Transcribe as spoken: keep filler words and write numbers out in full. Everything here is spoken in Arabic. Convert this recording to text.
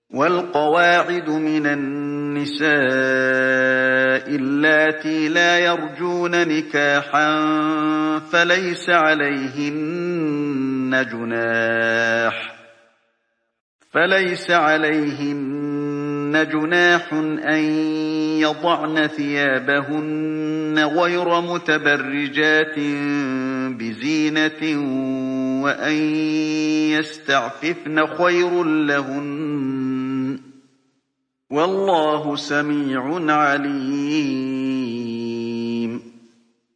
وَالْقَوَاعِدُ مِنَ النِّسَاءِ اللَّاتِي لَا يَرْجُونَ نِكَاحًا فَلَيْسَ عَلَيْهِنَّ جُنَاحٌ فليس عليهن جناح أن يضعن ثيابهن غير متبرجات بزينة وأن يستعففن خير لهن والله سميع عليم.